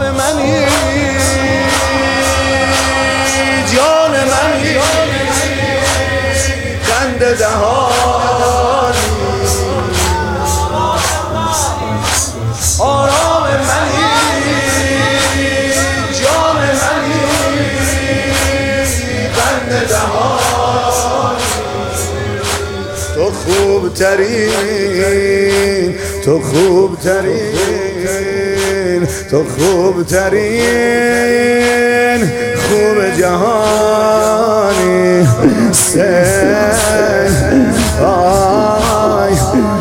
منی جان منی خنده دهانی آرام منی جان منی خنده دهانی تو خوب ترین تو خوب ترین تو خوب ترین خوب جهانی آی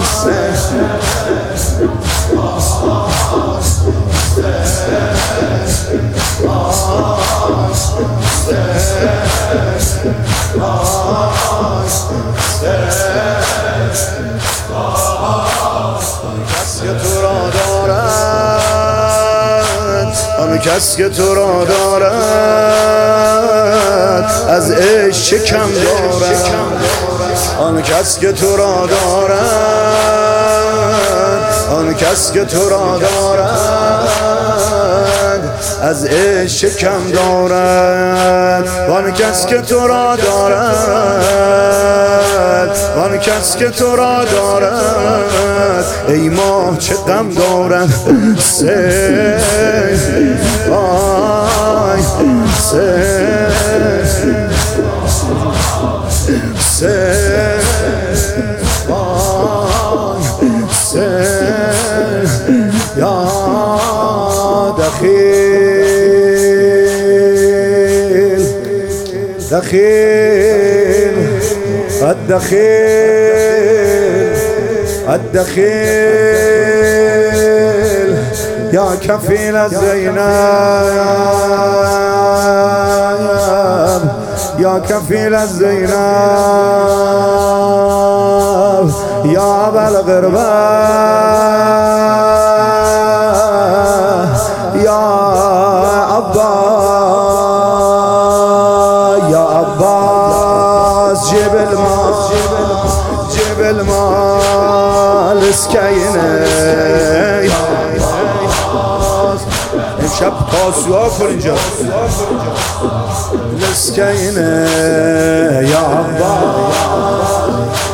کس که تو را دارد از عشق چه کم دارد آن کس که تو را دارد آن کس که تو را دارد از عشق چه کم دارد آن کس که تو را دارد آن کس که تو را دارد ای ماه چه غم دارد یا دخیل دخیل الدخيل الدخيل يا كفيل الزينب يا كفيل الزينب يا أبا الغرباء يا عباس جيب المال اسكينه امشب تاسوها کن اینجا اسکینه یا عباس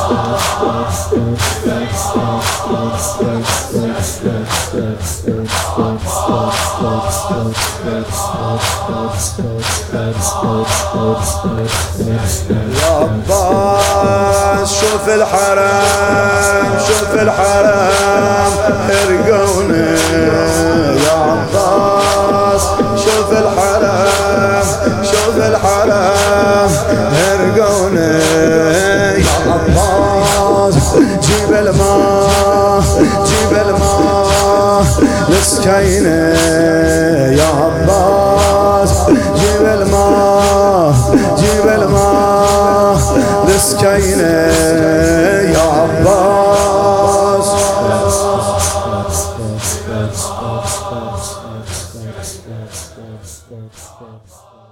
يا عباس شوف الحرم شوف الحرم ارقوني يا عباس شوف الحرم شوف الحرم ارقوني يا عباس جيب الماء جيب الماء لسكينه يا عباس جيب الماء جيب الماء لسكينه يا عباس